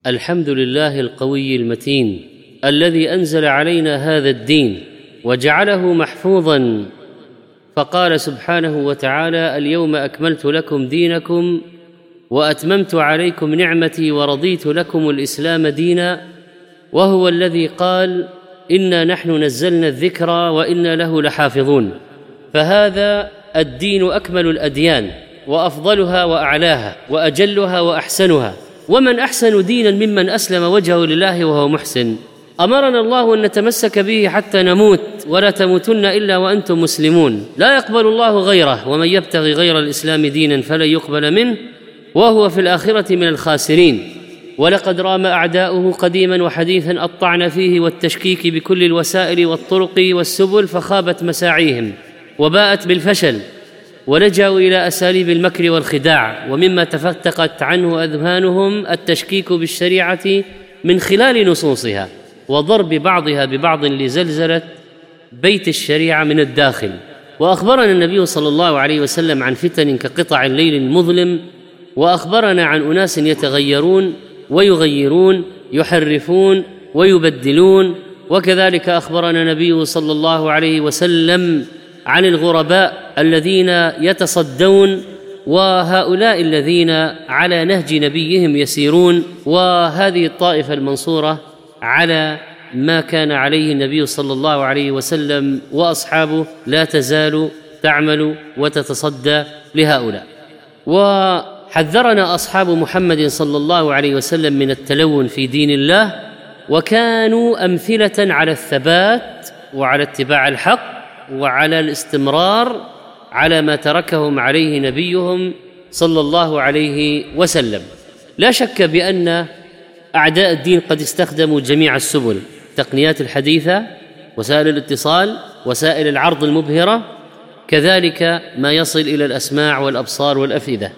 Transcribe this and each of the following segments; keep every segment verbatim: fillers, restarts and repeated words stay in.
الحمد لله القوي المتين الذي أنزل علينا هذا الدين وجعله محفوظا، فقال سبحانه وتعالى: اليوم أكملت لكم دينكم وأتممت عليكم نعمتي ورضيت لكم الإسلام دينا، وهو الذي قال: إنا نحن نزلنا الذكر وإنا له لحافظون. فهذا الدين أكمل الأديان وأفضلها وأعلاها وأجلها وأحسنها، ومن أحسن دينا ممن أسلم وجهه لله وهو محسن. أمرنا الله أن نتمسك به حتى نموت، ولا تموتن إلا وأنتم مسلمون، لا يقبل الله غيره، ومن يبتغي غير الإسلام دينا فلن يقبل منه وهو في الآخرة من الخاسرين. ولقد رام أعداؤه قديما وحديثا الطعن فيه والتشكيك بكل الوسائل والطرق والسبل، فخابت مساعيهم وباءت بالفشل، ولجأوا إلى أساليب المكر والخداع. ومما تفتقت عنه أذهانهم التشكيك بالشريعة من خلال نصوصها وضرب بعضها ببعض لزلزلة بيت الشريعة من الداخل. وأخبرنا النبي صلى الله عليه وسلم عن فتن كقطع الليل المظلم، وأخبرنا عن أناس يتغيرون ويغيرون، يحرفون ويبدلون. وكذلك أخبرنا النبي صلى الله عليه وسلم عن الغرباء الذين يتصدون، وهؤلاء الذين على نهج نبيهم يسيرون، وهذه الطائفة المنصورة على ما كان عليه النبي صلى الله عليه وسلم وأصحابه لا تزال تعمل وتتصدى لهؤلاء. وحذرنا أصحاب محمد صلى الله عليه وسلم من التلون في دين الله، وكانوا أمثلة على الثبات وعلى اتباع الحق وعلى الاستمرار على ما تركهم عليه نبيهم صلى الله عليه وسلم. لا شك بأن أعداء الدين قد استخدموا جميع السبل، التقنيات الحديثة، وسائل الاتصال، وسائل العرض المبهرة، كذلك ما يصل إلى الأسماع والأبصار والأفئدة.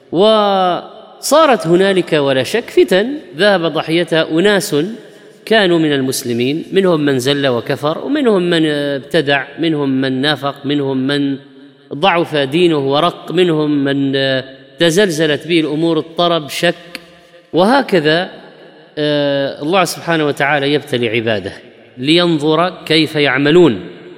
وصارت هنالك ولا شك فتن ذهب ضحيتها أناس كانوا من المسلمين، منهم من زل وكفر، ومنهم من ابتدع، منهم من نافق، منهم من ضعف دينه ورق، منهم من تزلزلت به الأمور اضطرب شك. وهكذا الله سبحانه وتعالى يبتلي عباده لينظر كيف يعملون.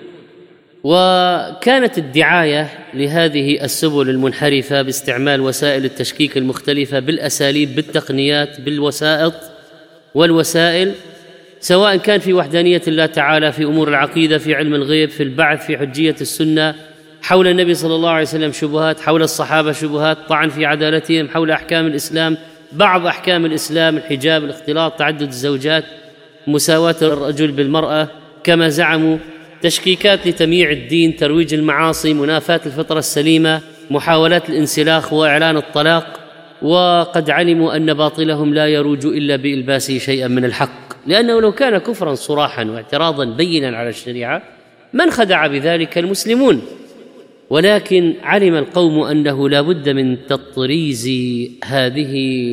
وكانت الدعاية لهذه السبل المنحرفة باستعمال وسائل التشكيك المختلفة بالأساليب، بالتقنيات، بالوسائط والوسائل، سواء كان في وحدانية الله تعالى، في أمور العقيدة، في علم الغيب، في البعث، في حجية السنة، حول النبي صلى الله عليه وسلم شبهات، حول الصحابة شبهات، طعن في عدالتهم، حول أحكام الإسلام، بعض أحكام الإسلام، الحجاب، الاختلاط، تعدد الزوجات، مساواة الرجل بالمرأة كما زعموا، تشكيكات لتمييع الدين، ترويج المعاصي، منافاة الفطرة السليمة، محاولات الانسلاخ وإعلان الطلاق. وقد علموا أن باطلهم لا يروج إلا بإلباسه شيئا من الحق، لأنه لو كان كفرا صراحا واعتراضا بينا على الشريعة ما انخدع بذلك المسلمون. ولكن علم القوم أنه لا بد من تطريز هذه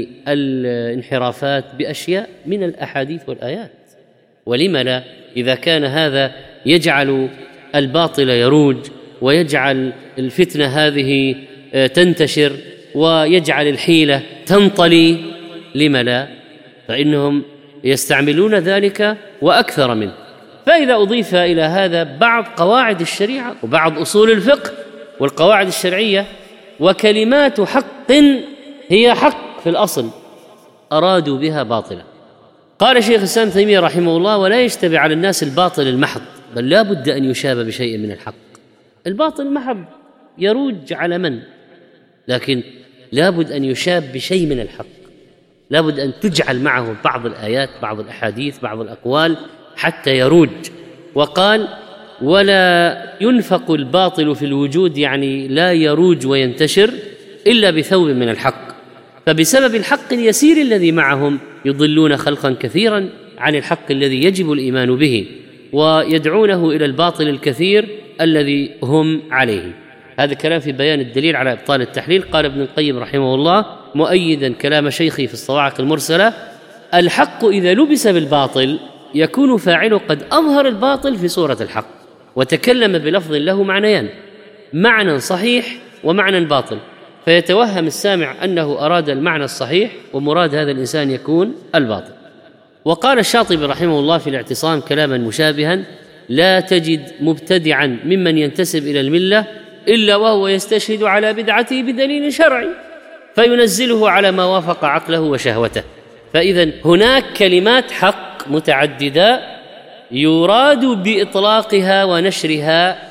الانحرافات بأشياء من الأحاديث والآيات. ولم لا؟ إذا كان هذا يجعل الباطل يروج ويجعل الفتنة هذه تنتشر ويجعل الحيلة تنطلي، لم لا؟ فإنهم يستعملون ذلك وأكثر منه. فإذا أضيف إلى هذا بعض قواعد الشريعة وبعض أصول الفقه والقواعد الشرعية وكلمات حق هي حق في الأصل أرادوا بها باطلا. قال شيخ الإسلام ابن تيمية رحمه الله: ولا يشتبه على الناس الباطل المحض، بل لا بد أن يشاب بشيء من الحق. الباطل المحض يروج على من؟ لكن لا بد أن يشاب بشيء من الحق، لا بد أن تجعل معه بعض الآيات، بعض الأحاديث، بعض الأقوال حتى يروج. وقال: ولا ينفق الباطل في الوجود، يعني لا يروج وينتشر إلا بثوب من الحق. فبسبب الحق اليسير الذي معهم يضلون خلقا كثيرا عن الحق الذي يجب الإيمان به، ويدعونه إلى الباطل الكثير الذي هم عليه. هذا كلام في بيان الدليل على إبطال التحليل. قال ابن القيم رحمه الله مؤيدا كلام شيخي في الصواعق المرسلة: الحق إذا لبس بالباطل يكون فاعله قد أظهر الباطل في صورة الحق، وتكلم بلفظ له معنيان: معنى صحيح ومعنى باطل. فيتوهم السامع أنه أراد المعنى الصحيح ومراد هذا الإنسان يكون الباطل. وقال الشاطبي رحمه الله في الاعتصام كلاما مشابها: لا تجد مبتدعا ممن ينتسب إلى الملة إلا وهو يستشهد على بدعته بدليل شرعي فينزله على ما وافق عقله وشهوته. فإذا هناك كلمات حق متعددة يراد بإطلاقها ونشرها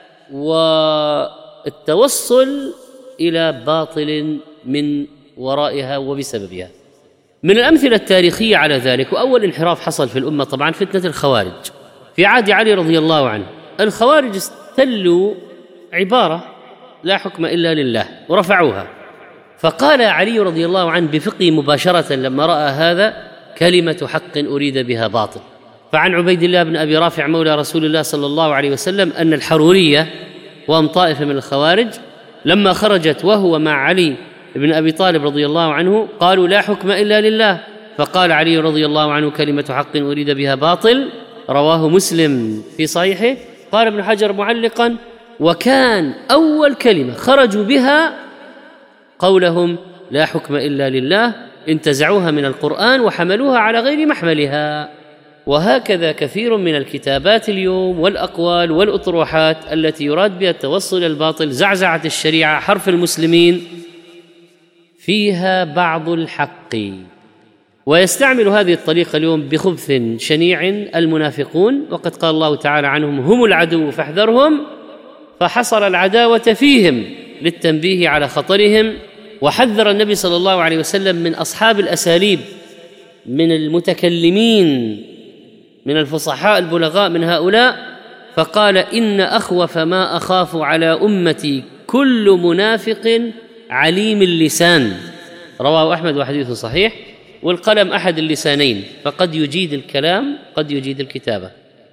والتوصل إلى باطل من ورائها وبسببها. من الأمثلة التاريخية على ذلك، وأول انحراف حصل في الأمة طبعا فتنة الخوارج في عهد علي رضي الله عنه. الخوارج استلوا عبارة لا حكم إلا لله ورفعوها، فقال علي رضي الله عنه بفقه مباشرة لما رأى هذا: كلمة حق أريد بها باطل. فعن عبيد الله بن أبي رافع مولى رسول الله صلى الله عليه وسلم أن الحرورية وهم طائفة من الخوارج لما خرجت وهو مع علي بن أبي طالب رضي الله عنه قالوا: لا حكم إلا لله. فقال علي رضي الله عنه: كلمة حق أريد بها باطل. رواه مسلم في صحيحه. قال ابن حجر معلقا: وكان أول كلمة خرجوا بها قولهم: لا حكم إلا لله، انتزعوها من القرآن وحملوها على غير محملها. وهكذا كثير من الكتابات اليوم والأقوال والأطروحات التي يراد بها التوصل الباطل، زعزعة الشريعة، حرف المسلمين، فيها بعض الحق. ويستعمل هذه الطريقة اليوم بخبث شنيع المنافقون، وقد قال الله تعالى عنهم: هم العدو فاحذرهم. فحصر العداوة فيهم للتنبيه على خطرهم. وحذر النبي صلى الله عليه وسلم من أصحاب الأساليب، من المتكلمين، من الفصحاء البلغاء من هؤلاء، فقال: إن أخوف ما أخاف على أمتي كل منافق عليم اللسان. رواه أحمد وحديث صحيح. والقلم أحد اللسانين، فقد يجيد الكلام قد يجيد الكتابة.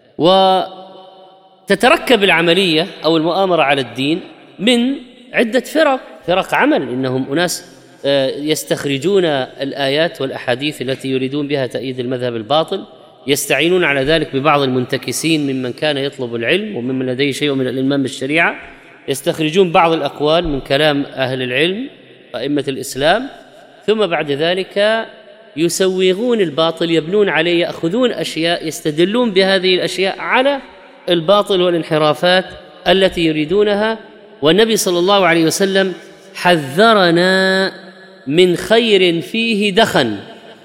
وتتركب العملية أو المؤامرة على الدين من عدة فرق فرق عمل، إنهم أناس يستخرجون الآيات والأحاديث التي يريدون بها تأييد المذهب الباطل، يستعينون على ذلك ببعض المنتكسين ممن كان يطلب العلم وممن لديه شيء من الإلمام بالشريعة، يستخرجون بعض الأقوال من كلام أهل العلم أئمة الإسلام، ثم بعد ذلك يسوغون الباطل، يبنون عليه، يأخذون أشياء يستدلون بهذه الأشياء على الباطل والانحرافات التي يريدونها. والنبي صلى الله عليه وسلم حذرنا من خير فيه دخن،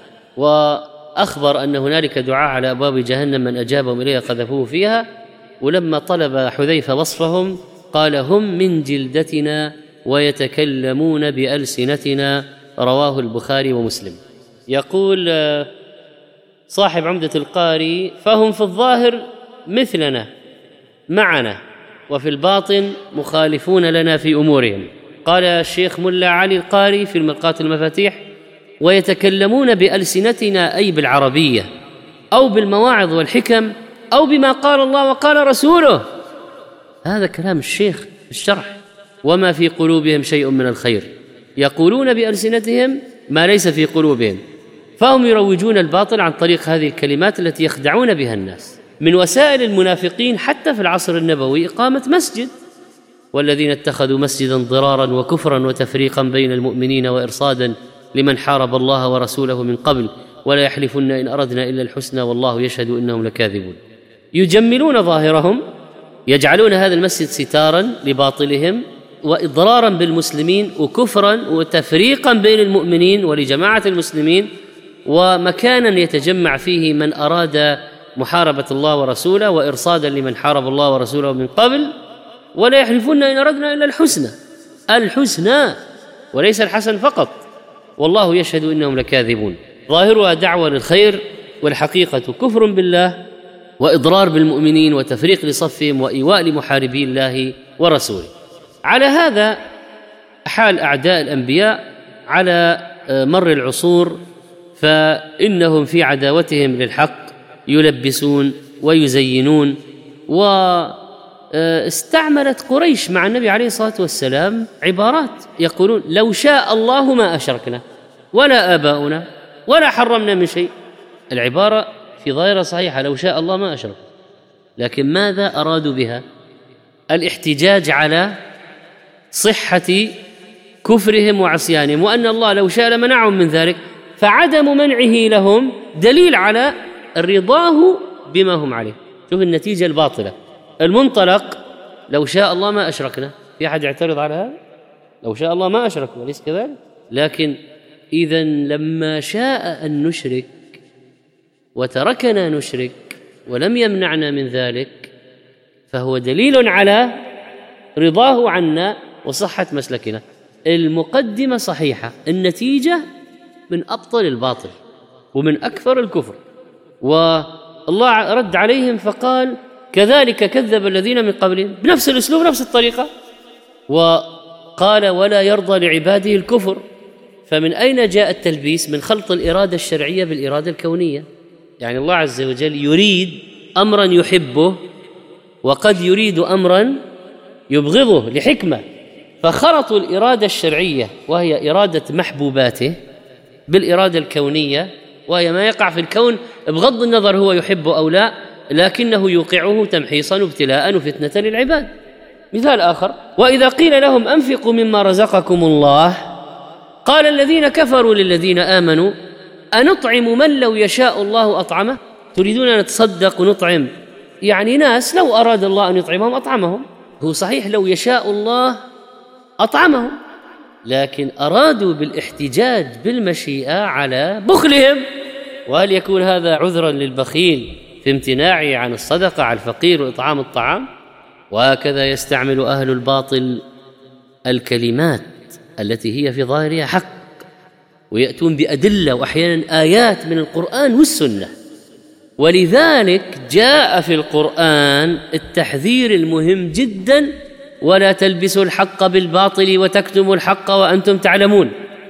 وأخبر أن هنالك دعاء على أبواب جهنم من أجابهم إليها قذفوه فيها. ولما طلب حذيفة وصفهم قال: هم من جلدتنا ويتكلمون بألسنتنا. رواه البخاري ومسلم. يقول صاحب عمدة القاري: فهم في الظاهر مثلنا معنا، وفي الباطن مخالفون لنا في أمورهم. قال الشيخ ملا علي القاري في المرقاة المفاتيح: ويتكلمون بألسنتنا أي بالعربية أو بالمواعظ والحكم أو بما قال الله وقال رسوله. هذا كلام الشيخ في الشرح. وما في قلوبهم شيء من الخير، يقولون بألسنتهم ما ليس في قلوبهم، فهم يروجون الباطل عن طريق هذه الكلمات التي يخدعون بها الناس. من وسائل المنافقين حتى في العصر النبوي إقامة مسجد: والذين اتخذوا مسجدا ضرارا وكفرا وتفريقا بين المؤمنين وإرصادا لمن حارب الله ورسوله من قبل ولا يحلفن إن أردنا إلا الحسنى والله يشهد إنهم لكاذبون. يجملون ظاهرهم، يجعلون هذا المسجد ستارا لباطلهم وإضرارا بالمسلمين وكفرا وتفريقا بين المؤمنين ولجماعة المسلمين، ومكانا يتجمع فيه من أراد محاربة الله ورسوله وإرصادا لمن حارب الله ورسوله من قبل. ولا يحلفون إن أردنا إلا الحسنى، الحسنى وليس الحسن فقط، والله يشهد إنهم لكاذبون. ظاهرها دعوة للخير والحقيقة كفر بالله وإضرار بالمؤمنين وتفريق لصفهم وإيواء لمحاربي الله ورسوله. على هذا حال أعداء الأنبياء على مر العصور، فإنهم في عداوتهم للحق يلبسون ويزينون. واستعملت قريش مع النبي عليه الصلاة والسلام عبارات يقولون: لو شاء الله ما أشركنا ولا آباؤنا ولا حرمنا من شيء. العبارة في ظاهرها صحيحة، لو شاء الله ما أشرك، لكن ماذا أرادوا بها؟ الاحتجاج على صحة كفرهم وعصيانهم، وأن الله لو شاء لمنعهم من ذلك، فعدم منعه لهم دليل على رضاه بما هم عليه. شوف النتيجة الباطلة. المنطلق لو شاء الله ما أشركنا، في أحد يعترض على هذا؟ لو شاء الله ما أشركنا، أليس كذلك؟ لكن إذن لما شاء أن نشرك وتركنا نشرك ولم يمنعنا من ذلك، فهو دليل على رضاه عنا وصحة مسلكنا. المقدمة صحيحة، النتيجة من أبطل الباطل ومن أكثر الكفر. والله رد عليهم فقال كذلك كذب الذين من قبلهم، بنفس الأسلوب نفس الطريقة، وقال ولا يرضى لعباده الكفر. فمن أين جاء التلبيس؟ من خلط الإرادة الشرعية بالإرادة الكونية. يعني الله عز وجل يريد أمرا يحبه وقد يريد أمرا يبغضه لحكمة، فخلطوا الإرادة الشرعية وهي إرادة محبوباته بالإرادة الكونية وهي ما يقع في الكون بغض النظر هو يحبه أو لا، لكنه يوقعه تمحيصا وابتلاء وفتنة للعباد. مثال آخر: وإذا قيل لهم أنفقوا مما رزقكم الله قال الذين كفروا للذين آمنوا أنطعم من لو يشاء الله أطعمه. تريدون أن نتصدق ونطعم يعني ناس لو أراد الله أن يطعمهم أطعمهم. هو صحيح لو يشاء الله أطعمهم، لكن أرادوا بالاحتجاج بالمشيئة على بخلهم. وهل يكون هذا عذرا للبخيل في امتناعه عن الصدقة على الفقير وإطعام الطعام؟ وهكذا يستعمل أهل الباطل الكلمات التي هي في ظاهرها حق، ويأتون بأدلة وأحيانا آيات من القرآن والسنة. ولذلك جاء في القرآن التحذير المهم جدا: ولا تلبسوا الحق بالباطل وتكتموا الحق وأنتم تعلمون.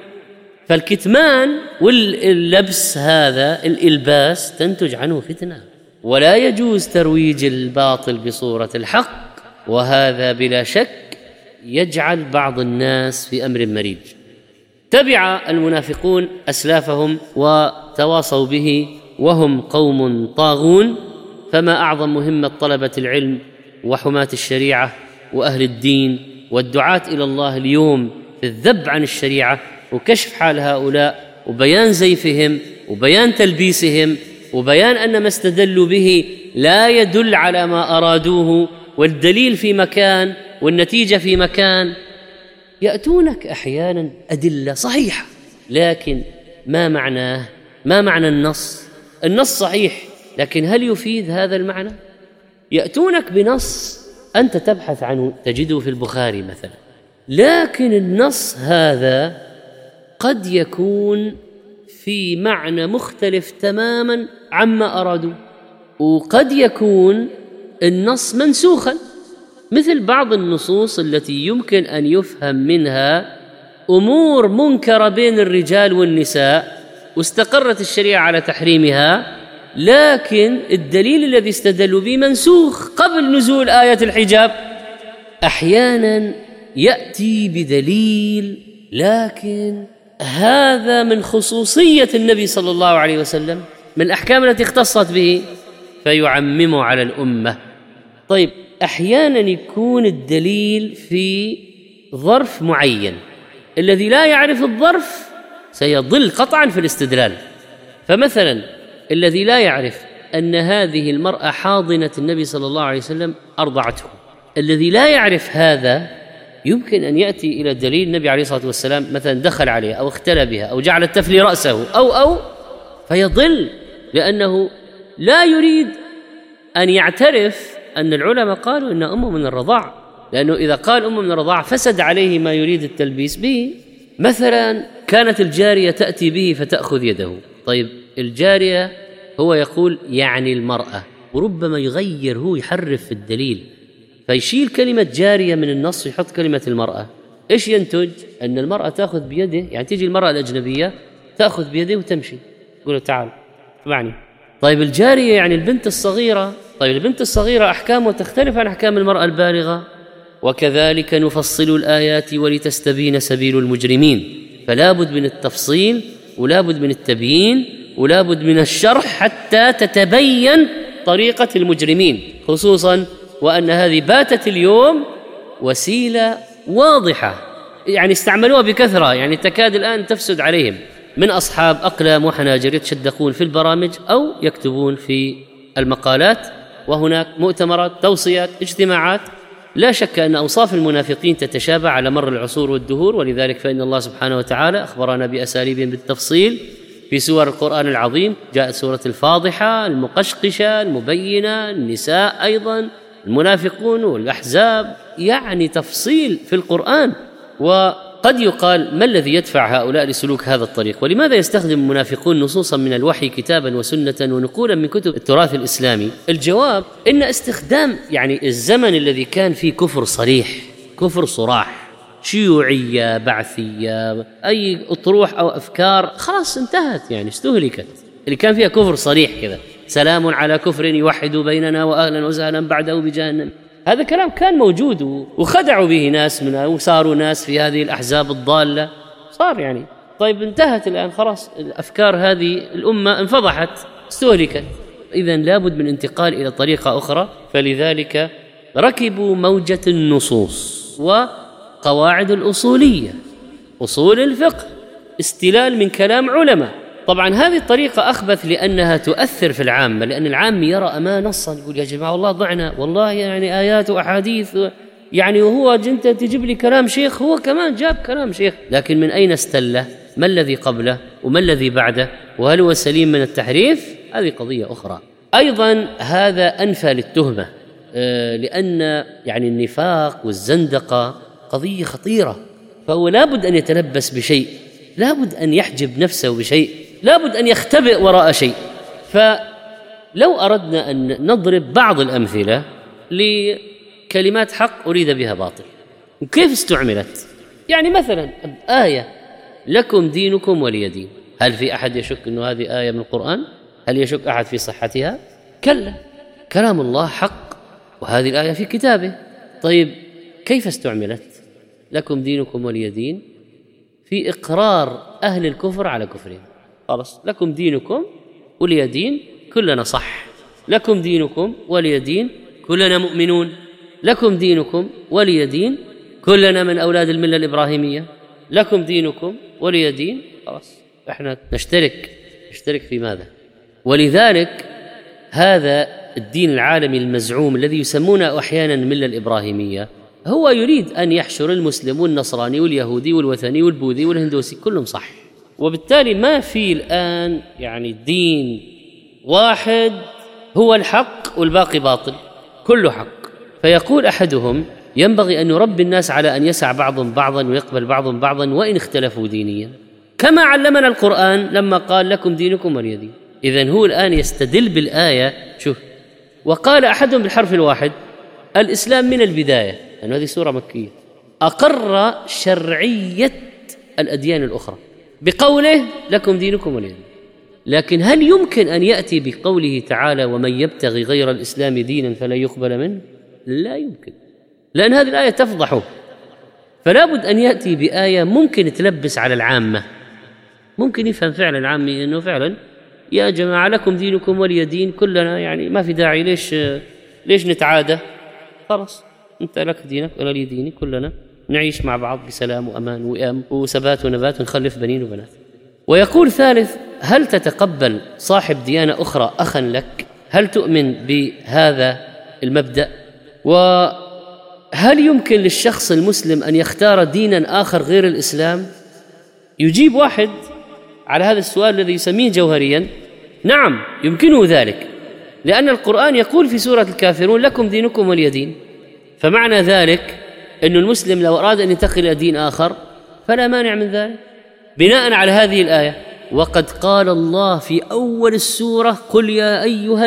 فالكتمان واللبس هذا الإلباس تنتج عنه فتنة، ولا يجوز ترويج الباطل بصورة الحق، وهذا بلا شك يجعل بعض الناس في أمر مريج. تبع المنافقون أسلافهم وتواصوا به وهم قوم طاغون. فما أعظم مهمة طلبة العلم وحماة الشريعة وأهل الدين والدعاة إلى الله اليوم في الذب عن الشريعة وكشف حال هؤلاء وبيان زيفهم وبيان تلبيسهم وبيان أن ما استدلوا به لا يدل على ما أرادوه، والدليل في مكان والنتيجة في مكان. يأتونك أحيانا أدلة صحيحة، لكن ما معناه؟ ما معنى النص؟ النص صحيح، لكن هل يفيد هذا المعنى؟ يأتونك بنص أنت تبحث عنه تجده في البخاري مثلا، لكن النص هذا قد يكون في معنى مختلف تماما عما أرادوا، وقد يكون النص منسوخا، مثل بعض النصوص التي يمكن أن يفهم منها أمور منكرة بين الرجال والنساء واستقرت الشريعة على تحريمها، لكن الدليل الذي استدلوا به منسوخ قبل نزول آية الحجاب. أحيانا يأتي بدليل لكن هذا من خصوصية النبي صلى الله عليه وسلم، من الأحكام التي اختصت به، فيعممه على الأمة. طيب، أحيانا يكون الدليل في ظرف معين، الذي لا يعرف الظرف سيضل قطعا في الاستدلال. فمثلا الذي لا يعرف أن هذه المرأة حاضنة النبي صلى الله عليه وسلم أرضعته، الذي لا يعرف هذا يمكن أن يأتي إلى دليل النبي عليه الصلاة والسلام مثلا دخل عليها أو اختلى بها أو جعل تفلي رأسه أو أو فيضل، لأنه لا يريد أن يعترف أن العلماء قالوا إن أمه من الرضاع، لأنه إذا قال أمه من الرضاع فسد عليه ما يريد التلبيس به. مثلا كانت الجارية تأتي به فتأخذ يده، طيب الجارية هو يقول يعني المرأة، وربما يغير هو يحرف في الدليل فيشيل كلمة جارية من النص ويحط كلمة المرأة. إيش ينتج؟ أن المرأة تأخذ بيده، يعني تيجي المرأة الأجنبية تأخذ بيده وتمشي تقول له تعال معني. طيب الجارية يعني البنت الصغيرة، طيب البنت الصغيرة أحكامها تختلف عن أحكام المرأة البالغة. وكذلك نفصل الآيات ولتستبين سبيل المجرمين. فلا بد من التفصيل ولا بد من التبيين ولا بد من الشرح حتى تتبين طريقة المجرمين، خصوصا وأن هذه باتت اليوم وسيلة واضحة يعني استعملوها بكثرة، يعني تكاد الآن تفسد عليهم، من أصحاب أقلام وحناجر يتشدقون في البرامج أو يكتبون في المقالات، وهناك مؤتمرات، توصيات، اجتماعات. لا شك أن أوصاف المنافقين تتشابه على مر العصور والدهور، ولذلك فإن الله سبحانه وتعالى أخبرنا بأساليبهم بالتفصيل في سور القرآن العظيم. جاءت سورة الفاضحة، المقشقشة، المبينة، النساء، أيضا المنافقون والأحزاب، يعني تفصيل في القرآن. وقد يقال ما الذي يدفع هؤلاء لسلوك هذا الطريق؟ ولماذا يستخدم المنافقون نصوصا من الوحي كتابا وسنة ونقولا من كتب التراث الإسلامي؟ الجواب إن استخدام يعني الزمن الذي كان فيه كفر صريح، كفر صراح، شيوعية، بعثية، أي أطروح أو أفكار خلاص انتهت، يعني استهلكت. اللي كان فيها كفر صريح كذا، سلام على كفر يوحد بيننا وأهلا وسهلا بعده بجهنم، هذا كلام كان موجود وخدعوا به ناس منها، وصاروا ناس في هذه الأحزاب الضالة، صار يعني طيب انتهت الآن خلاص، الأفكار هذه الأمة انفضحت، استهلكت. إذن لابد من انتقال إلى طريقة أخرى. فلذلك ركبوا موجة النصوص وقواعد الأصولية، أصول الفقه، استلال من كلام علماء. طبعا هذه الطريقة أخبث لأنها تؤثر في العامة، لأن العام يرى أما نصا يقول يا جماعة والله ضعنا، والله يعني آيات وأحاديث، يعني وهو أنت تجيب لي كلام شيخ، هو كمان جاب كلام شيخ، لكن من أين استله؟ ما الذي قبله وما الذي بعده؟ وهل هو سليم من التحريف؟ هذه قضية أخرى. أيضا هذا أنفى للتهمة، لأن يعني النفاق والزندقة قضية خطيرة، فهو لابد أن يتلبس بشيء، لابد أن يحجب نفسه بشيء، لابد أن يختبئ وراء شيء. فلو أردنا أن نضرب بعض الأمثلة لكلمات حق أريد بها باطل وكيف استعملت، يعني مثلا آية لكم دينكم ولي دين، هل في أحد يشك أنه هذه آية من القرآن؟ هل يشك أحد في صحتها؟ كلا، كلام الله حق، وهذه الآية في كتابه. طيب كيف استعملت؟ لكم دينكم ولي دين في إقرار أهل الكفر على كفرهم، خلاص لكم دينكم ولي دين، كلنا صح، لكم دينكم ولي دين، كلنا مؤمنون، لكم دينكم ولي دين، كلنا من أولاد الملة الإبراهيمية، لكم دينكم ولي دين، خلاص احنا نشترك نشترك في ماذا؟ ولذلك هذا الدين العالمي المزعوم الذي يسمونه أحيانا الملة الإبراهيمية هو يريد أن يحشر المسلم والنصراني واليهودي والوثني والبوذي والهندوسي كلهم صح، وبالتالي ما في الآن يعني دين واحد هو الحق والباقي باطل، كله حق. فيقول أحدهم ينبغي أن نربي الناس على أن يسع بعضهم بعضا ويقبل بعضهم بعضا وإن اختلفوا دينيا، كما علمنا القرآن لما قال لكم دينكم ولي دين. إذن هو الآن يستدل بالآية، شوف، وقال أحدهم بالحرف الواحد الإسلام من البداية، لأن هذه سورة مكية، أقر شرعية الأديان الأخرى بقوله لكم دينكم ولي دين. لكن هل يمكن أن يأتي بقوله تعالى ومن يبتغي غير الإسلام دينا فلا يقبل منه؟ لا يمكن، لأن هذه الآية تفضحه. فلا بد أن يأتي بآية ممكن تلبس على العامة، ممكن يفهم فعلا العامي أنه فعلا يا جماعة لكم دينكم ولي دين، كلنا يعني ما في داعي ليش ليش نتعادى، خلاص أنت لك دينك وأنا لي ديني، كلنا نعيش مع بعض بسلام وأمان وأم وثبات ونبات ونخلف بنين وبنات. ويقول ثالث هل تتقبل صاحب ديانة أخرى أخا لك؟ هل تؤمن بهذا المبدأ؟ وهل يمكن للشخص المسلم أن يختار دينا آخر غير الإسلام؟ يجيب واحد على هذا السؤال الذي يسميه جوهريا نعم يمكنه ذلك، لأن القرآن يقول في سورة الكافرون لكم دينكم ولي دين. فمعنى ذلك أن المسلم لو أراد أن ينتقل إلى دين آخر فلا مانع من ذلك بناء على هذه الآية. وقد قال الله في أول السورة قل يا أيها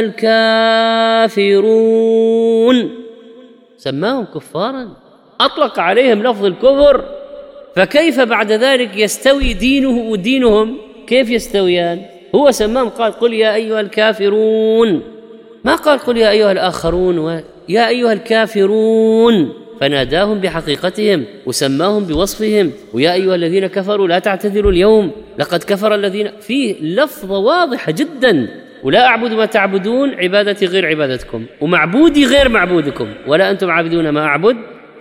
الكافرون، سماهم كفارا، أطلق عليهم لفظ الكفر، فكيف بعد ذلك يستوي دينه ودينهم؟ كيف يستويان؟ هو سماهم قال قل يا أيها الكافرون، ما قال قل يا أيها الآخرون ويا أيها الكافرون، فناداهم بحقيقتهم وسماهم بوصفهم، ويا أيها الذين كفروا لا تعتذروا اليوم لقد كفر الذين، فيه لفظة واضحة جدا، ولا أعبد ما تعبدون عبادتي غير عبادتكم ومعبودي غير معبودكم ولا أنتم عابدون ما أعبد.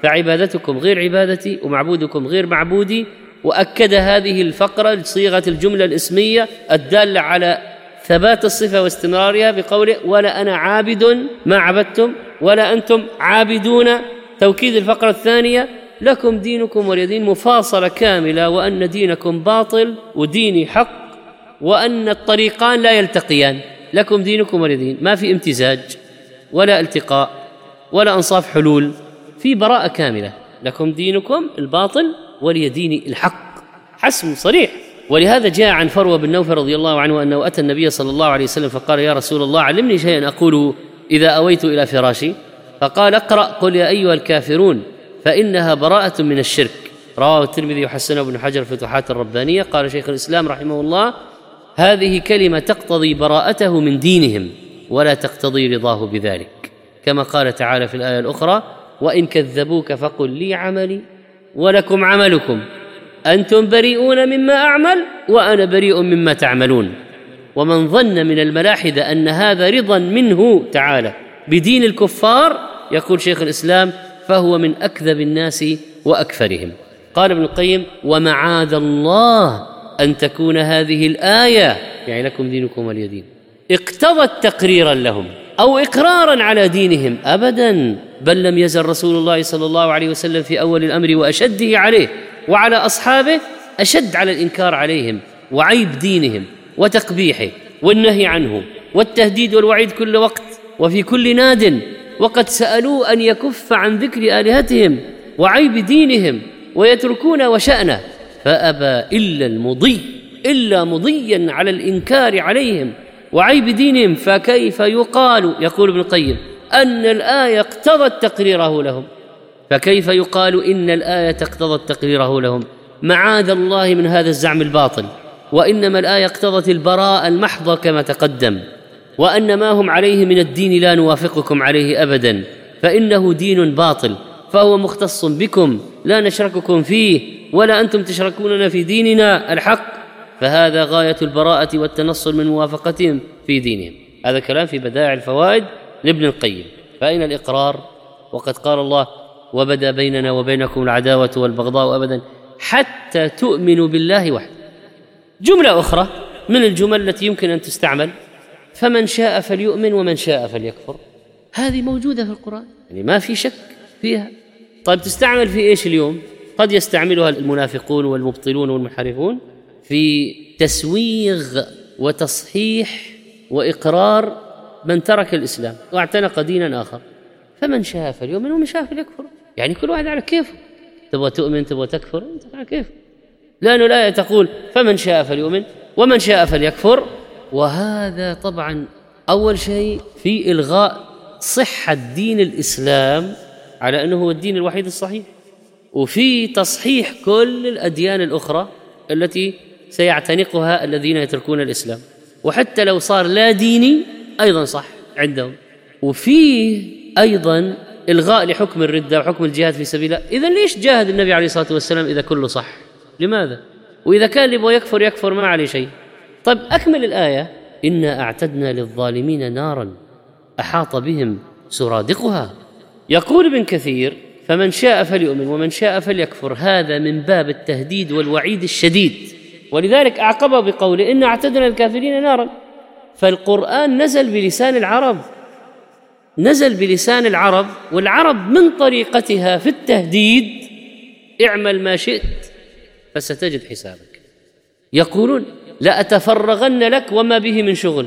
فعبادتكم غير عبادتي ومعبودكم غير معبودي. وأكد هذه الفقرة صيغة الجملة الاسمية الدالة على ثبات الصفة واستمرارها بقوله ولا أنا عابد ما عبدتم ولا أنتم عابدون. توكيد الفقرة الثانية لكم دينكم ولي دين، مفاصلة كاملة، وأن دينكم باطل وديني حق، وأن الطريقان لا يلتقيان، لكم دينكم ولي دين، ما في امتزاج ولا التقاء ولا أنصاف حلول، في براءة كاملة، لكم دينكم الباطل ولي ديني الحق، حسم صريح. ولهذا جاء عن فروة بن نوفل رضي الله عنه أنه أتى النبي صلى الله عليه وسلم فقال يا رسول الله علمني شيئا أقوله إذا أويت إلى فراشي، فقال اقرأ قل يا أيها الكافرون فإنها براءة من الشرك. رواه الترمذي وحسنه ابن حجر في فتوحات الربانية. قال شيخ الإسلام رحمه الله هذه كلمة تقتضي براءته من دينهم ولا تقتضي رضاه بذلك، كما قال تعالى في الآية الأخرى وإن كذبوك فقل لي عملي ولكم عملكم أنتم بريئون مما أعمل وأنا بريء مما تعملون. ومن ظن من الملاحدة أن هذا رضا منه تعالى بدين الكفار، يقول شيخ الإسلام فهو من أكذب الناس وأكفرهم. قال ابن القيم ومعاذ الله أن تكون هذه الآية يعني لكم دينكم ولي دين اقتضت تقريرا لهم أو إقرارا على دينهم، أبدا، بل لم يزل رسول الله صلى الله عليه وسلم في أول الأمر وأشده عليه وعلى أصحابه أشد على الإنكار عليهم وعيب دينهم وتقبيحه والنهي عنه والتهديد والوعيد كل وقت وفي كل ناد، وقد سألوه أن يكف عن ذكر آلهتهم وعيب دينهم ويتركون وشأنه، فأبى إلا المضي إلا مضيا على الإنكار عليهم وعيب دينهم. فكيف يقال، يقول ابن القيم، أن الآية اقتضت تقريره لهم، فكيف يقال إن الآية اقتضت تقريره لهم؟ معاذ الله من هذا الزعم الباطل، وإنما الآية اقتضت البراءة المحضة كما تقدم، وأن ما هم عليه من الدين لا نوافقكم عليه أبدا، فإنه دين باطل فهو مختص بكم لا نشرككم فيه ولا أنتم تشركوننا في ديننا الحق، فهذا غاية البراءة والتنصل من موافقتهم في دينهم. هذا كلام في بدائع الفوائد لابن القيم. فأين الإقرار وقد قال الله وبدا بيننا وبينكم العداوة والبغضاء أبدا حتى تؤمنوا بالله وحده. جملة أخرى من الجمل التي يمكن أن تستعمل فمن شاء فليؤمن ومن شاء فليكفر، هذه موجودة في القرآن يعني ما في شك فيها. طيب تستعمل في إيش اليوم؟ قد يستعملها المنافقون والمبطلون والمنحرفون في تسويغ وتصحيح وإقرار من ترك الإسلام واعتنق دينا آخر. فمن شاء فليؤمن ومن شاء فليكفر، يعني كل واحد على كيفه، تبغى تؤمن تبغى تكفر انت على كيفه، لأنه الآية تقول فمن شاء فليؤمن ومن شاء فليكفر. وهذا طبعا أول شيء في إلغاء صحة دين الإسلام على أنه هو الدين الوحيد الصحيح، وفي تصحيح كل الأديان الأخرى التي سيعتنقها الذين يتركون الإسلام، وحتى لو صار لا ديني أيضا صح عندهم. وفيه أيضا إلغاء لحكم الردة وحكم الجهاد في سبيل الله. إذن ليش جاهد النبي عليه الصلاة والسلام إذا كله صح؟ لماذا؟ وإذا كان اللي يبغى يكفر يكفر ما عليه شيء. طيب أكمل الآية إنا أعتدنا للظالمين نارا أحاط بهم سرادقها. يقول ابن كثير فمن شاء فليؤمن ومن شاء فليكفر، هذا من باب التهديد والوعيد الشديد، ولذلك أعقبه بقوله إنا أعتدنا للكافرين نارا. فالقرآن نزل بلسان العرب، نزل بلسان العرب، والعرب من طريقتها في التهديد اعمل ما شئت فستجد حسابك. يقولون لأتفرغن لك وما به من شغل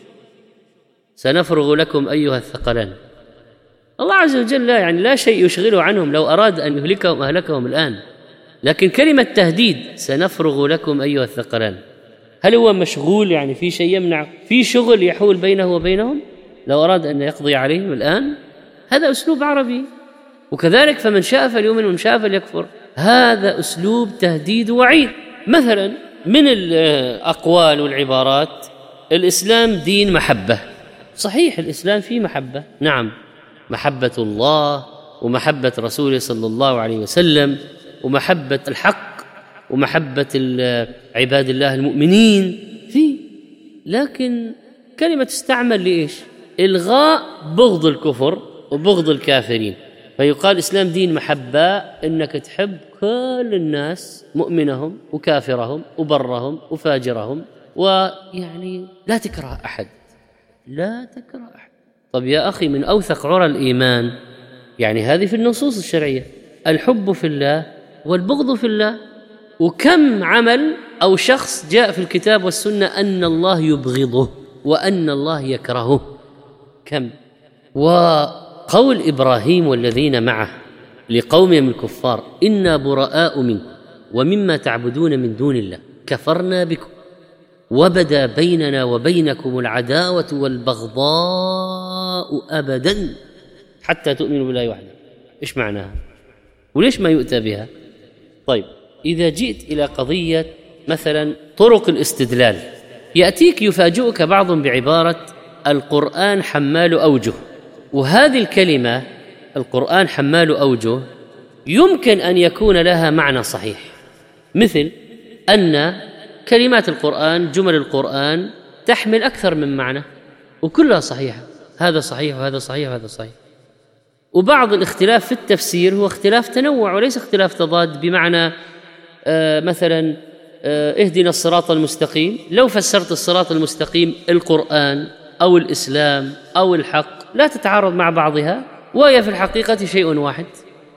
سنفرغ لكم أيها الثقلان. الله عز وجل لا يعني لا شيء يشغله عنهم، لو أراد أن يهلكهم أهلكهم الآن، لكن كلمة تهديد سنفرغ لكم أيها الثقلان، هل هو مشغول يعني في شيء يمنع، في شغل يحول بينه وبينهم لو أراد أن يقضي عليهم الآن؟ هذا أسلوب عربي. وكذلك فمن شاء فليؤمن ومن شاء فليكفر، هذا أسلوب تهديد ووعيد. مثلا من الأقوال والعبارات الإسلام دين محبة، صحيح الإسلام فيه محبة، نعم، محبة الله ومحبة رسوله صلى الله عليه وسلم ومحبة الحق ومحبة عباد الله المؤمنين فيه، لكن كلمة تستعمل لإيش؟ إلغاء بغض الكفر وبغض الكافرين. فيقال الإسلام دين محبة، إنك تحب كل الناس، مؤمنهم وكافرهم وبرهم وفاجرهم، ويعني لا تكره أحد، لا تكره أحد. طب يا أخي، من أوثق عرى الإيمان يعني هذه في النصوص الشرعية، الحب في الله والبغض في الله. وكم عمل أو شخص جاء في الكتاب والسنة أن الله يبغضه وأن الله يكرهه، كم. وقول إبراهيم والذين معه لقومهم الكفار إنا براء منكم ومما تعبدون من دون الله كفرنا بكم وبدا بيننا وبينكم العداوة والبغضاء أبدا حتى تؤمنوا بالله وحده. إيش معناها؟ وليش ما يؤتى بها؟ طيب، إذا جئت إلى قضية مثلا طرق الاستدلال، يأتيك يفاجئك بعض بعبارة القرآن حمال أوجه، وهذه الكلمة القرآن حمال أوجه يمكن أن يكون لها معنى صحيح، مثل أن كلمات القرآن جمل القرآن تحمل أكثر من معنى وكلها صحيحة، هذا صحيح وهذا صحيح وهذا صحيح. وبعض الاختلاف في التفسير هو اختلاف تنوع وليس اختلاف تضاد، بمعنى آه مثلا آه اهدنا الصراط المستقيم، لو فسرت الصراط المستقيم القرآن أو الإسلام أو الحق لا تتعارض مع بعضها، وهي في الحقيقة شيء واحد.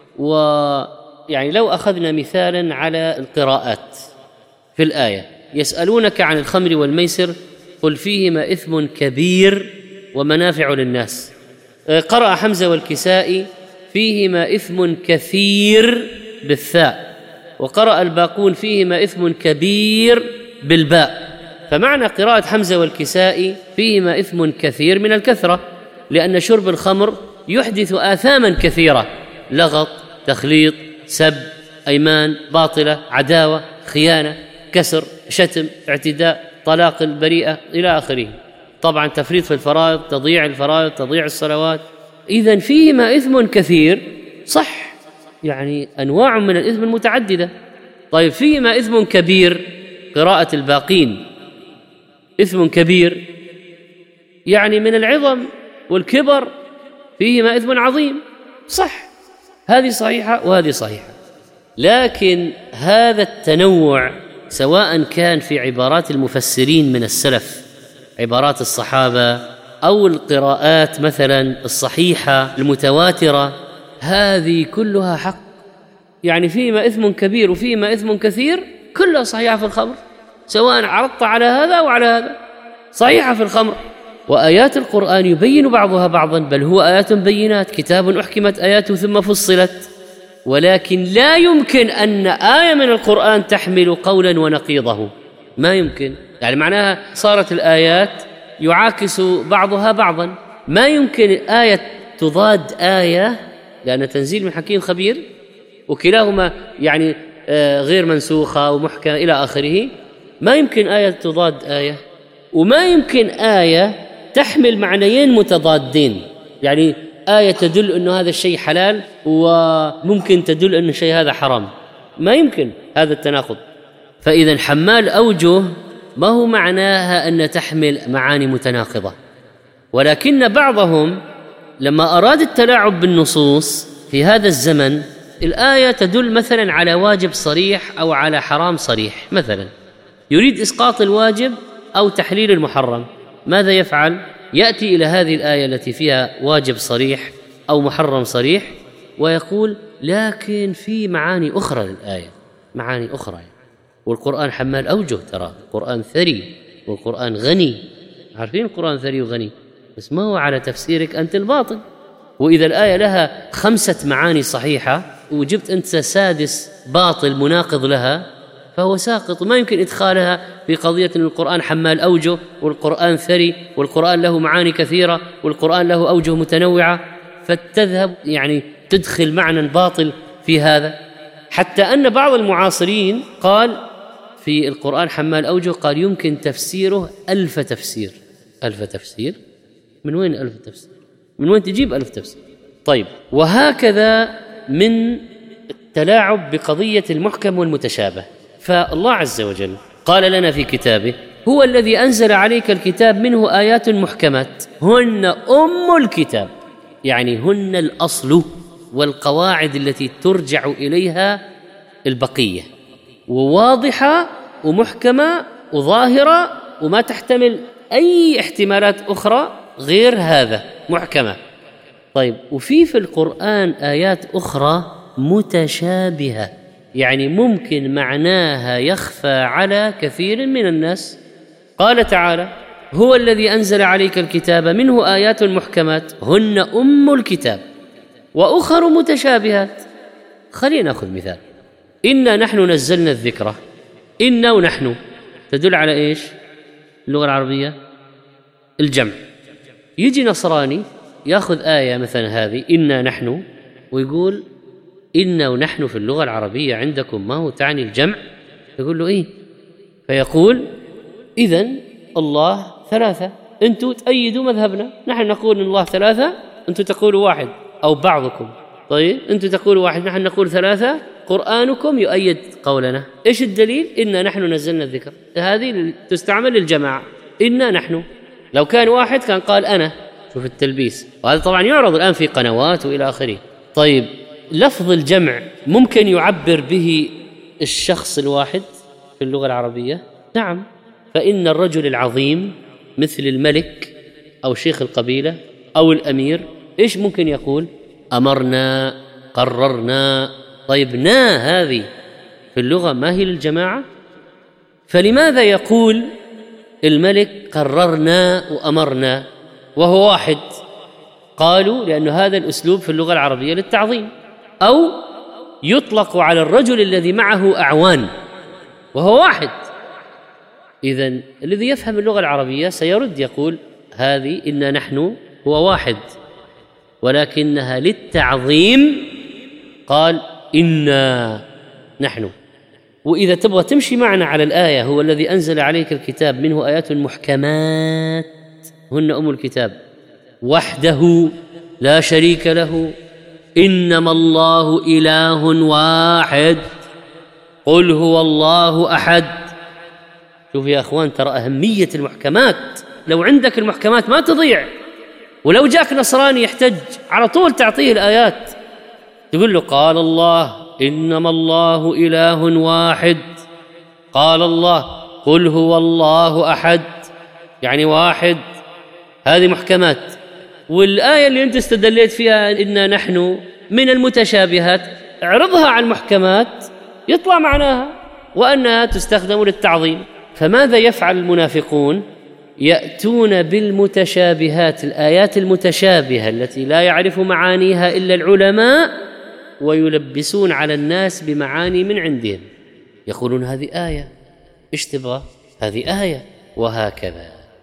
ويعني لو أخذنا مثالا على القراءات في الآية، يسألونك عن الخمر والميسر قل فيهما إثم كبير ومنافع للناس، قرأ حمزة والكسائي فيهما إثم كثير بالثاء، وقرأ الباقون فيهما إثم كبير بالباء. فمعنى قراءة حمزة والكسائي فيهما إثم كثير من الكثرة، لأن شرب الخمر يحدث آثاما كثيرة، لغط، تخليط، سب، أيمان باطلة، عداوة، خيانة، كسر، شتم، اعتداء، طلاق البريئة إلى آخره. طبعا تفريط في الفرائض، تضييع الفرائض، تضييع الصلوات. إذن فيهما إثم كثير، صح، يعني أنواع من الإثم المتعددة. طيب فيهما إثم كبير، قراءة الباقين إثم كبير يعني من العظم والكبر، فيهما إثم عظيم، صح، هذه صحيحة وهذه صحيحة. لكن هذا التنوع سواء كان في عبارات المفسرين من السلف، عبارات الصحابة، أو القراءات مثلا الصحيحة المتواترة، هذه كلها حق. يعني فيما إثم كبير وفيما إثم كثير كلها صحيحة في الخمر، سواء عرضت على هذا أو على هذا، صحيحة في الخمر. وآيات القرآن يبين بعضها بعضا، بل هو آيات بينات، كتاب أحكمت آياته ثم فصلت. ولكن لا يمكن أن آية من القرآن تحمل قولا ونقيضه، ما يمكن. يعني معناها صارت الآيات يعاكس بعضها بعضا، ما يمكن آية تضاد آية، لأن تنزيل من حكيم خبير، وكلاهما يعني غير منسوخة ومحكمة إلى آخره. ما يمكن آية تضاد آية، وما يمكن آية تحمل معنيين متضادين، يعني آية تدل أنه هذا الشيء حلال وممكن تدل أن الشيء هذا حرام، ما يمكن هذا التناقض. فإذا حمال أوجه ما هو معناها أن تحمل معاني متناقضة، ولكن بعضهم لما أراد التلاعب بالنصوص في هذا الزمن، الآية تدل مثلا على واجب صريح أو على حرام صريح، مثلا يريد إسقاط الواجب أو تحليل المحرم، ماذا يفعل؟ يأتي إلى هذه الآية التي فيها واجب صريح أو محرم صريح ويقول لكن في معاني أخرى للآية، معاني أخرى. والقرآن حمال أوجه، ترى القرآن ثري والقرآن غني، عارفين القرآن ثري وغني، بس ما هو على تفسيرك أنت الباطل. وإذا الآية لها خمسة معاني صحيحة وجبت أنت سادس باطل مناقض لها، فهو ساقط، ما يمكن إدخالها في قضية أن القرآن حمال أوجه والقرآن ثري والقرآن له معاني كثيرة والقرآن له أوجه متنوعة، فتذهب يعني تدخل معنى باطل في هذا. حتى أن بعض المعاصرين قال في القرآن حمال أوجه، قال يمكن تفسيره ألف تفسير. ألف تفسير؟ من وين ألف تفسير؟ من وين تجيب ألف تفسير؟ طيب، وهكذا من التلاعب بقضية المحكم والمتشابه. فالله عز وجل قال لنا في كتابه هو الذي أنزل عليك الكتاب منه آيات محكمات هن أم الكتاب، يعني هن الأصل والقواعد التي ترجع إليها البقية، وواضحة ومحكمة وظاهرة وما تحتمل أي احتمالات أخرى غير هذا، محكمة. طيب، وفي في القرآن آيات أخرى متشابهة، يعني ممكن معناها يخفى على كثير من الناس. قال تعالى: هو الذي أنزل عليك الكتاب منه آيات محكمات هن أم الكتاب وأخر متشابهات. خلينا نأخذ مثال. إنا نحن نزلنا الذكر، إنا ونحن تدل على إيش؟ اللغة العربية الجمع. يجي نصراني يأخذ آية مثلا هذه إنا نحن ويقول إنا ونحن في اللغة العربية عندكم ما هو تعني الجمع؟ يقول له إيه؟ فيقول إذن الله ثلاثة، أنتم تأيدوا مذهبنا، نحن نقول إن الله ثلاثة، أنتم تقولوا واحد أو بعضكم. طيب، أنتم تقولوا واحد، نحن نقول ثلاثة، قرآنكم يؤيد قولنا. إيش الدليل؟ إنا نحن نزلنا الذكر، هذه تستعمل للجماعة، إنا نحن. لو كان واحد كان قال أنا. شوف التلبيس، وهذا طبعا يعرض الآن في قنوات وإلى آخره. طيب، لفظ الجمع ممكن يعبر به الشخص الواحد في اللغة العربية؟ نعم. فإن الرجل العظيم مثل الملك أو شيخ القبيلة أو الأمير إيش ممكن يقول؟ أمرنا، قررنا. طيب، نا هذه في اللغة ما هي للجماعة؟ فلماذا يقول الملك قررنا وأمرنا وهو واحد؟ قالوا لأن هذا الأسلوب في اللغة العربية للتعظيم، أو يطلق على الرجل الذي معه أعوان وهو واحد. إذن الذي يفهم اللغة العربية سيرد يقول هذه إنا نحن هو واحد، ولكنها للتعظيم قال إنا نحن. وإذا تبغى تمشي معنا على الآية هو الذي أنزل عليك الكتاب منه آيات محكمات هن أم الكتاب وحده لا شريك له إنما الله إله واحد قل هو الله أحد. شوف يا أخوان، ترى أهمية المحكمات. لو عندك المحكمات ما تضيع، ولو جاك نصراني يحتج على طول تعطيه الآيات، تقول له قال الله إنما الله إله واحد، قال الله قل هو الله أحد، يعني واحد. هذه محكمات. والآية اللي أنت استدليت فيها إنا نحن من المتشابهات، اعرضها على المحكمات يطلع معناها وأنها تستخدم للتعظيم. فماذا يفعل المنافقون؟ يأتون بالمتشابهات، الآيات المتشابهة التي لا يعرف معانيها إلا العلماء، ويلبسون على الناس بمعاني من عندهم، يقولون هذه آية، إيش تبغى؟ هذه آية، وهكذا.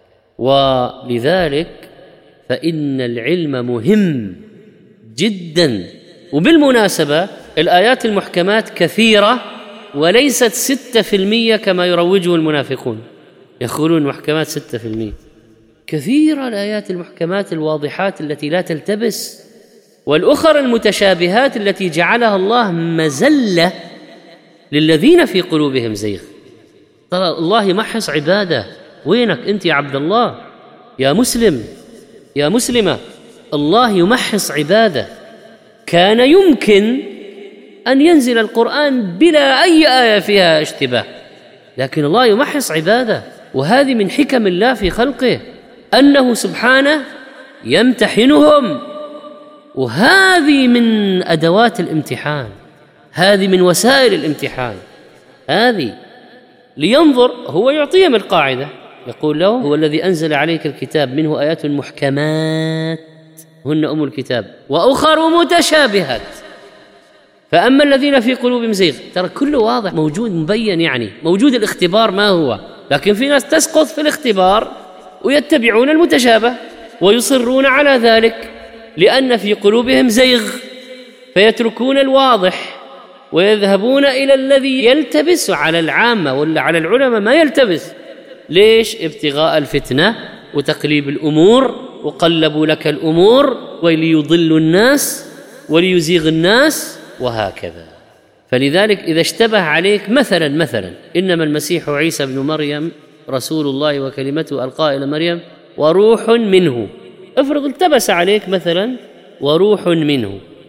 ولذلك فإن العلم مهم جدا. وبالمناسبة الآيات المحكمات كثيرة وليست ستة في المية كما يروجه المنافقون، يقولون محكمات ستة في المية. كثيرة الآيات المحكمات الواضحات التي لا تلتبس، والأخرى المتشابهات التي جعلها الله مزلة للذين في قلوبهم زيغ. ترى الله يمحص عباده. وينك أنت يا عبد الله، يا مسلم، يا مسلمة؟ الله يمحص عباده. كان يمكن أن ينزل القرآن بلا أي آية فيها اشتباه، لكن الله يمحص عباده. وهذه من حكم الله في خلقه، أنه سبحانه يمتحنهم. وهذه من أدوات الامتحان، هذه من وسائل الامتحان، هذه لينظر. هو يعطيهم القاعدة، يقول له هو الذي أنزل عليك الكتاب منه آيات محكمات هن أم الكتاب وأخر متشابهات فأما الذين في قلوبهم زيغ. ترى كله واضح، موجود مبين، يعني موجود الاختبار ما هو. لكن في ناس تسقط في الاختبار ويتبعون المتشابه ويصرون على ذلك لأن في قلوبهم زيغ، فيتركون الواضح ويذهبون إلى الذي يلتبس على العامة ولا على العلماء ما يلتبس. ليش؟ ابتغاء الفتنة وتقليب الأمور، وقلبوا لك الأمور وليضلوا الناس وليزيغ الناس وهكذا. فلذلك إذا اشتبه عليك مثلا مثلا إنما المسيح عيسى بن مريم رسول الله وكلمته ألقاها إلى مريم وروح منه، افرض التبس عليك مثلا وروح منه،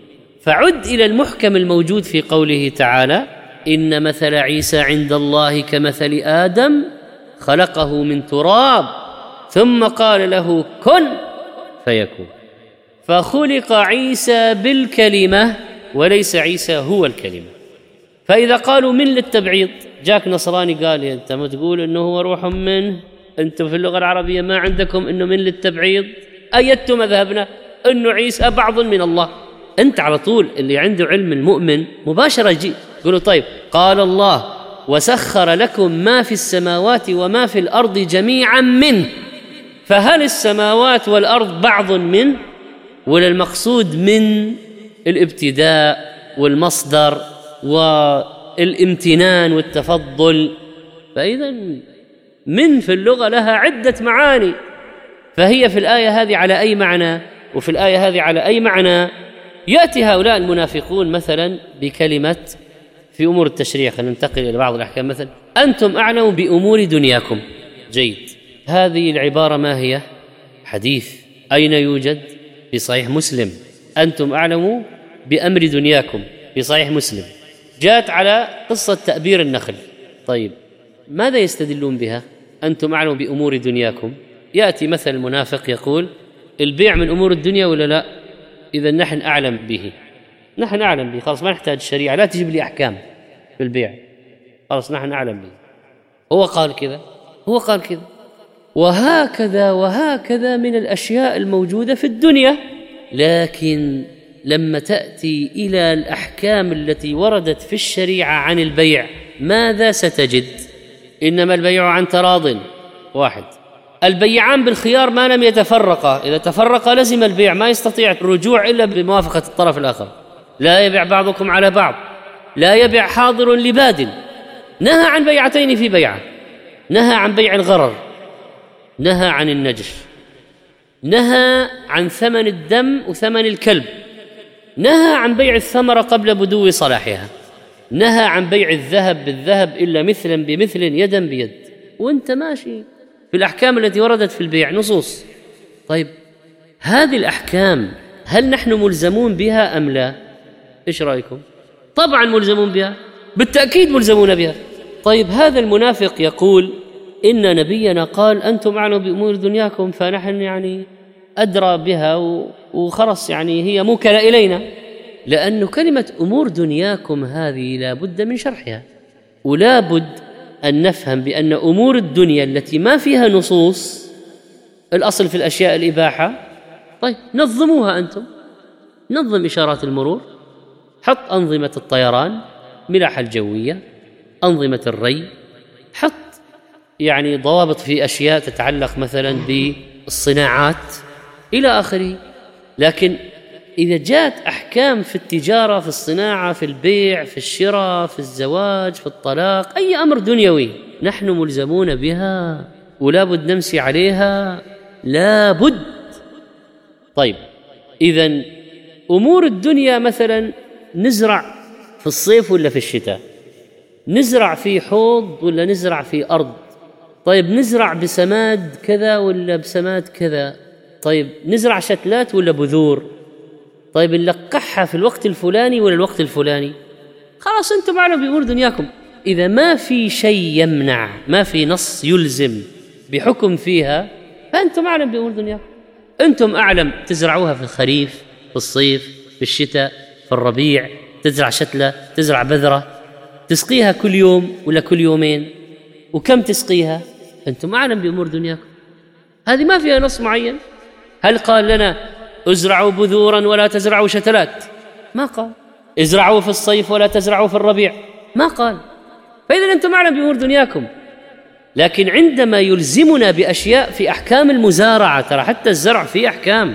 فعد إلى المحكم الموجود في قوله تعالى: إن مثل عيسى عند الله كمثل آدم خلقه من تراب ثم قال له كن فيكون. فخلق عيسى بالكلمة وليس عيسى هو الكلمة. فإذا قالوا من للتبعيض، جاك نصراني قال أنت ما تقول إنه هو روح منه، أنتم في اللغة العربية ما عندكم إنه من للتبعيض، أيدتم مذهبنا إنه عيسى بعض من الله. أنت على طول اللي عنده علم المؤمن مباشرة يجي يقولوا طيب قال الله وسخر لكم ما في السماوات وما في الأرض جميعا منه، فهل السماوات والأرض بعض منه، ولا المقصود من الابتداء والمصدر والامتنان والتفضل؟ فإذا من في اللغة لها عدة معاني، فهي في الآية هذه على أي معنى وفي الآية هذه على أي معنى. يأتي هؤلاء المنافقون مثلا بكلمة في أمور التشريع، خلينا ننتقل إلى بعض الأحكام، مثلا أنتم أعلم بأمور دنياكم. جيد، هذه العبارة ما هي؟ حديث أين يوجد؟ في صحيح مسلم. أنتم أعلم بأمر دنياكم في صحيح مسلم. جاءت على قصة تأبير النخل. طيب ماذا يستدلون بها؟ أنتم أعلم بأمور دنياكم. يأتي مثل المنافق يقول البيع من أمور الدنيا ولا لا؟ إذا نحن أعلم به، نحن أعلم به، خلاص ما نحتاج الشريعة، لا تجيب لي أحكام في البيع، خلاص نحن أعلم به. هو قال كذا، هو قال كذا، وهكذا وهكذا من الأشياء الموجودة في الدنيا. لكن لما تأتي إلى الأحكام التي وردت في الشريعة عن البيع ماذا ستجد؟ إنما البيع عن تراض. واحد، البيعان بالخيار ما لم يتفرقا، إذا تفرقا لزم البيع، ما يستطيع الرجوع إلا بموافقة الطرف الآخر. لا يبيع بعضكم على بعض، لا يبيع حاضر لباد. نهى عن بيعتين في بيعة، نهى عن بيع الغرر، نهى عن النجش، نهى عن ثمن الدم وثمن الكلب، نهى عن بيع الثمرة قبل بدو صلاحها، نهى عن بيع الذهب بالذهب إلا مثلا بمثل يدا بيد. وانت ماشي في الأحكام التي وردت في البيع نصوص. طيب هذه الأحكام هل نحن ملزمون بها أم لا؟ إيش رأيكم؟ طبعا ملزمون بها، بالتأكيد ملزمون بها. طيب هذا المنافق يقول إن نبينا قال أنتم أعلم بأمور دنياكم، فنحن يعني أدرى بها وخلص، يعني هي موكلة إلينا. لأن كلمة أمور دنياكم هذه لا بد من شرحها، ولا بد أن نفهم بأن أمور الدنيا التي ما فيها نصوص، الأصل في الأشياء الإباحة. طيب نظموها أنتم، نظم إشارات المرور، حط أنظمة الطيران، ملاحة الجوية، أنظمة الري، حط يعني ضوابط في أشياء تتعلق مثلا بالصناعات إلى آخره. لكن إذا جاءت أحكام في التجارة، في الصناعة، في البيع، في الشراء، في الزواج، في الطلاق، أي أمر دنيوي نحن ملزمون بها ولا بد نمسي عليها، لا بد. طيب إذن أمور الدنيا مثلا نزرع في الصيف ولا في الشتاء؟ نزرع في حوض ولا نزرع في أرض؟ طيب نزرع بسماد كذا ولا بسماد كذا؟ طيب نزرع شتلات ولا بذور؟ طيب نلقحها في الوقت الفلاني ولا الوقت الفلاني؟ خلاص أنتم أعلم بأمور دنياكم. إذا ما في شيء يمنع، ما في نص يلزم بحكم فيها، فأنتم أعلم بأمور دنياكم. أنتم أعلم تزرعوها في الخريف، في الصيف، في الشتاء، في الربيع، تزرع شتلة، تزرع بذرة، تسقيها كل يوم ولا كل يومين، وكم تسقيها؟ أنتم أعلم بأمور دنياكم. هذه ما فيها نص معين. هل قال لنا ازرعوا بذورا ولا تزرعوا شتلات؟ ما قال. ازرعوا في الصيف ولا تزرعوا في الربيع؟ ما قال. فإذا أنتم أعلم بأمور دنياكم. لكن عندما يلزمنا بأشياء في أحكام المزارعة، ترى حتى الزرع في أحكام،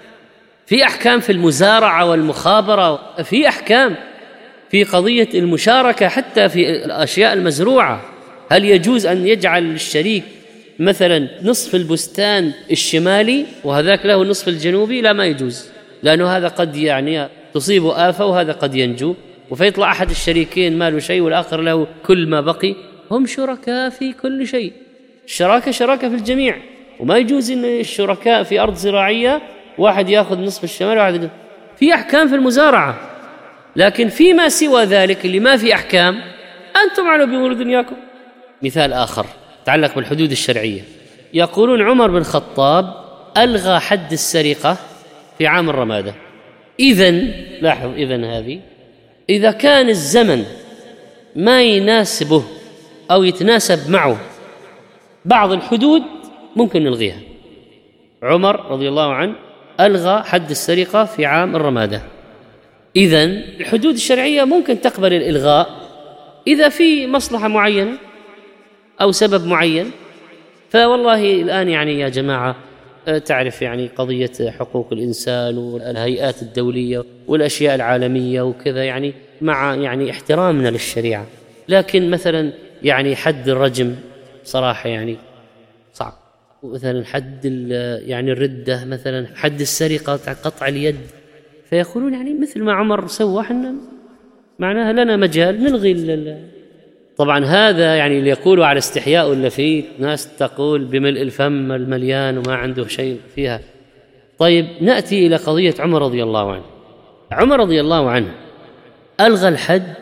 في أحكام في المزارعة والمخابرة، في أحكام في قضية المشاركة حتى في الأشياء المزروعة. هل يجوز أن يجعل الشريك مثلا نصف البستان الشمالي وهذاك له النصف الجنوبي؟ لا، ما يجوز، لأنه هذا قد يعني تصيب آفة وهذا قد ينجو، وفيطلع أحد الشريكين ما له شيء والآخر له كل ما بقي. هم شركاء في كل شيء، الشراكة شراكة في الجميع، وما يجوز أن الشركاء في أرض زراعية واحد يأخذ نصف الشمال وواحد. في أحكام في المزارعة، لكن فيما سوى ذلك اللي ما في أحكام أنتم أعلم بأمور دنياكم. مثال آخر يتعلق بالحدود الشرعية، يقولون عمر بن الخطاب ألغى حد السرقة في عام الرمادة. إذن لاحظ، إذن هذه إذا كان الزمن ما يناسبه أو يتناسب معه بعض الحدود ممكن نلغيها. عمر رضي الله عنه ألغى حد السرقة في عام الرمادة. إذن الحدود الشرعية ممكن تقبل الإلغاء إذا في مصلحة معينة أو سبب معين. فوالله الآن يعني يا جماعة تعرف يعني قضية حقوق الإنسان والهيئات الدولية والأشياء العالمية وكذا، يعني مع يعني احترامنا للشريعة، لكن مثلا يعني حد الرجم صراحة يعني صعب، مثلا حد يعني الردة، مثلا حد السرقة قطع اليد. فيقولون يعني مثل ما عمر سوى احنا معناها لنا مجال نلغي. طبعا هذا يعني اللي يقولوا على استحياء ولا فيه ناس تقول بملء الفم المليان وما عنده شيء فيها. طيب نأتي إلى قضية عمر رضي الله عنه. عمر رضي الله عنه ألغى الحد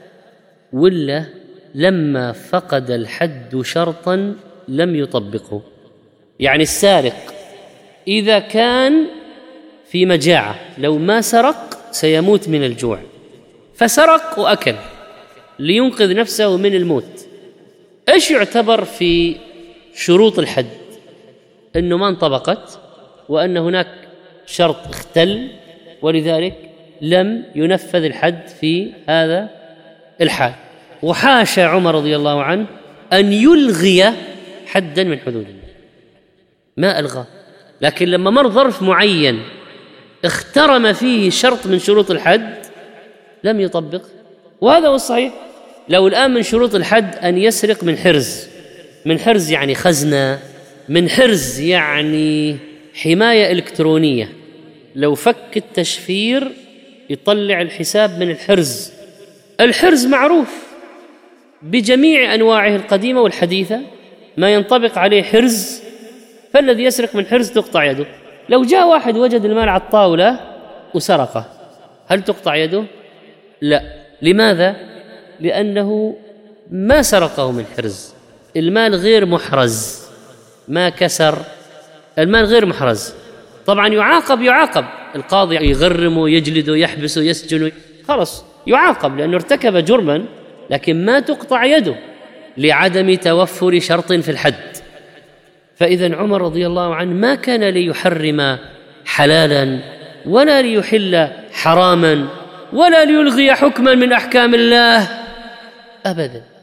ولا لما فقد الحد شرطا لم يطبقه؟ يعني السارق إذا كان في مجاعة لو ما سرق سيموت من الجوع، فسرق وأكل لينقذ نفسه من الموت، إيش يعتبر في شروط الحد؟ أنه ما انطبقت وأن هناك شرط اختل، ولذلك لم ينفذ الحد في هذا الحال. وحاشا عمر رضي الله عنه أن يلغي حدا من حدود الله، ما ألغى، لكن لما مر ظرف معين اخترم فيه شرط من شروط الحد لم يطبق. وهذا هو الصحيح. لو الآن من شروط الحد أن يسرق من حرز، من حرز يعني خزنة، من حرز يعني حماية إلكترونية، لو فك التشفير يطلع الحساب من الحرز. الحرز معروف بجميع أنواعه القديمة والحديثة، ما ينطبق عليه حرز، فالذي يسرق من حرز تقطع يده. لو جاء واحد وجد المال على الطاولة وسرقه هل تقطع يده؟ لا. لماذا؟ لأنه ما سرقه من حرز، المال غير محرز، ما كسر، المال غير محرز. طبعا يعاقب يعاقب القاضي يغرمه يجلده يحبسه يسجنه، خلص يعاقب لأنه ارتكب جرما، لكن ما تقطع يده لعدم توفر شرط في الحد. فإذا عمر رضي الله عنه ما كان ليحرم حلالا ولا ليحل حراما ولا ليلغي حكما من أحكام الله أبدا.